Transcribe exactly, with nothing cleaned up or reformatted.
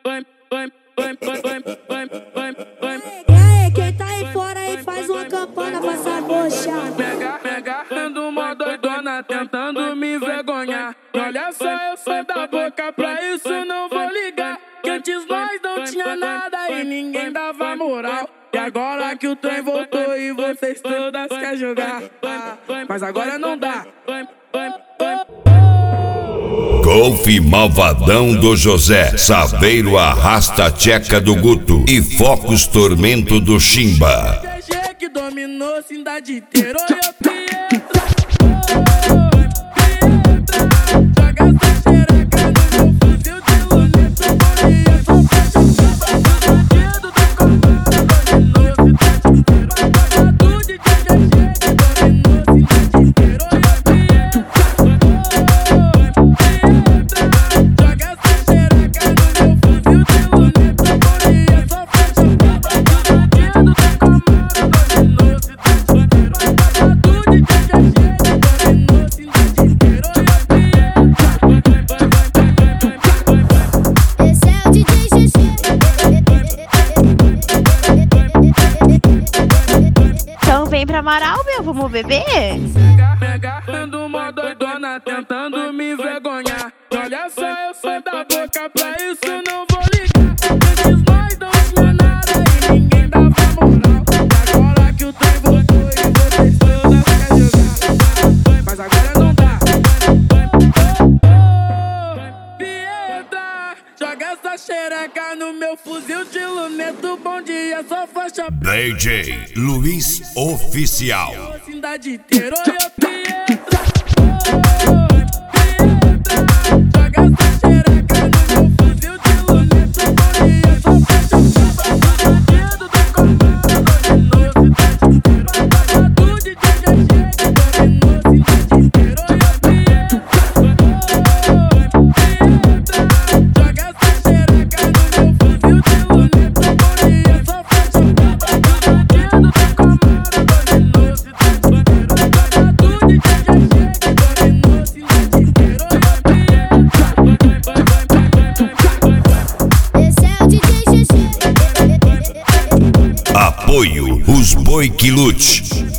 aí, quem tá aí fora aí faz uma campana pra essa bocha. Pega, pega, ando uma doidona tentando me envergonhar. Olha só, eu sou da boca, pra isso não vou ligar. Que antes nós não tinha nada e ninguém dava moral. E agora que o trem voltou e vocês todas querem jogar, mas agora não dá. Golfe Malvadão do José, Saveiro Arrasta Tcheca do Guto e Focos Tormento do Chimba. G G que dominou a cidade inteira, eu Pietra. Joga essa xereca no meu fuzil de luneta. E eu sou bandido do comando, dominou a cidade inteira. Tudo de G G que dominou a cidade inteira, eu Pietra. Joga essa xereca no meu fuzil de luneta. E eu sou bandido do comando, dominou a cidade inteira. Tudo de G G que dominou a cidade inteira, eu Esse é o D J G G. Então vem pra Amaral, meu, vamos beber? Pega, pega, ando uma doidona tentando me envergonhar. Olha só, eu sou da boca, pra isso não vou ligar. Antes nós não tinha nada e ninguém dava moral. Agora que o trem voltou e vocês todas querem jogar, mas agora não dá. Pietra, joga essa xereca no meu fuzil de luneta. Bom dia, só faixa D J Luiz Oficial. a cidade inteira, eu Pietra. Joga essa xereca no meu fuzil de luneta. E eu sou bandido do comando, dominou a cidade inteira. Tudo de G G que dominou a cidade inteira, eu Pietra. Joga essa xereca no meu fuzil de luneta. E eu sou bandido do comando, dominou a cidade inteira. Tudo de G G que dominou a cidade inteira, eu Esse é o D J G G. Apoio Os Boi que Lute.